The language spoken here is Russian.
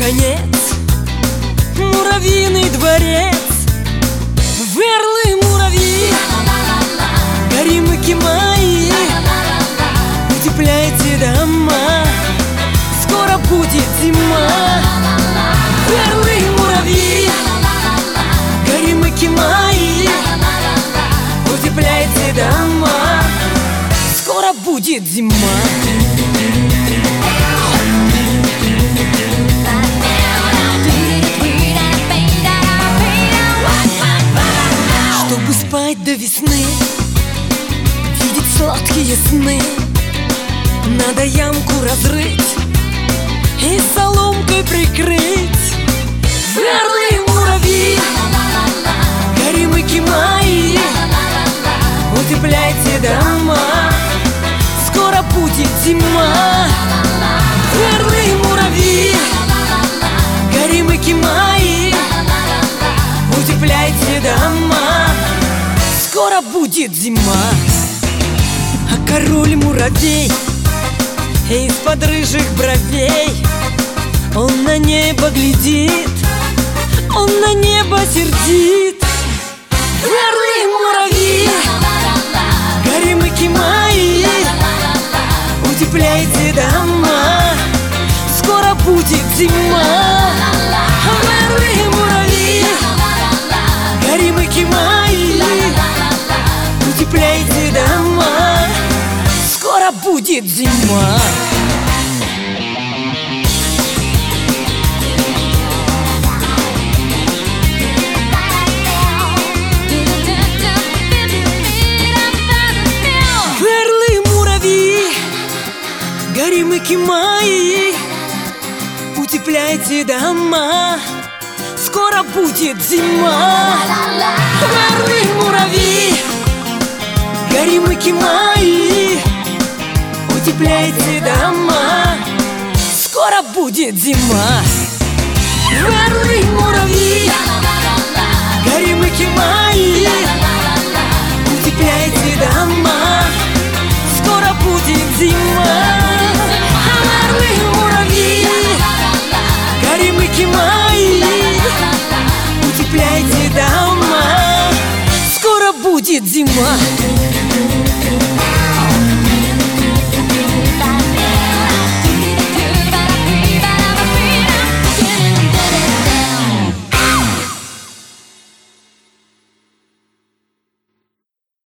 конец, муравьиный дворец. Верлы, муравьи, горемыки мои, утепляйте дома, скоро будет зима. Верлы, муравьи, горемыки мои, утепляйте дома, скоро будет зима. Чтобы спать до весны, видеть сладкие сны, надо ямку разрыть и соломкой прикрыть. Верлы, муравьи, горемыки мои, утепляйте дома, скоро будет зима. Верлы, муравьи, горемыки мои, утепляйте дома, скоро будет зима. А король муравей из-под рыжих бровей, он на небо глядит, он на небо сердит. Верлы, муравьи, горемыки мои, утепляйте дома, скоро будет зима. Верлы, муравьи, горемыки мои, утепляйте дома, скоро будет зима. Горемыки мои, утепляйте дома, скоро будет зима. Верлы, муравьи, горемыки мои, утепляйте дома, скоро будет зима. Верлы, муравьи, горемыки мои, утепляйте дома, скоро будет зима. Горемыки мои, утепляйте дома, скоро будет зима.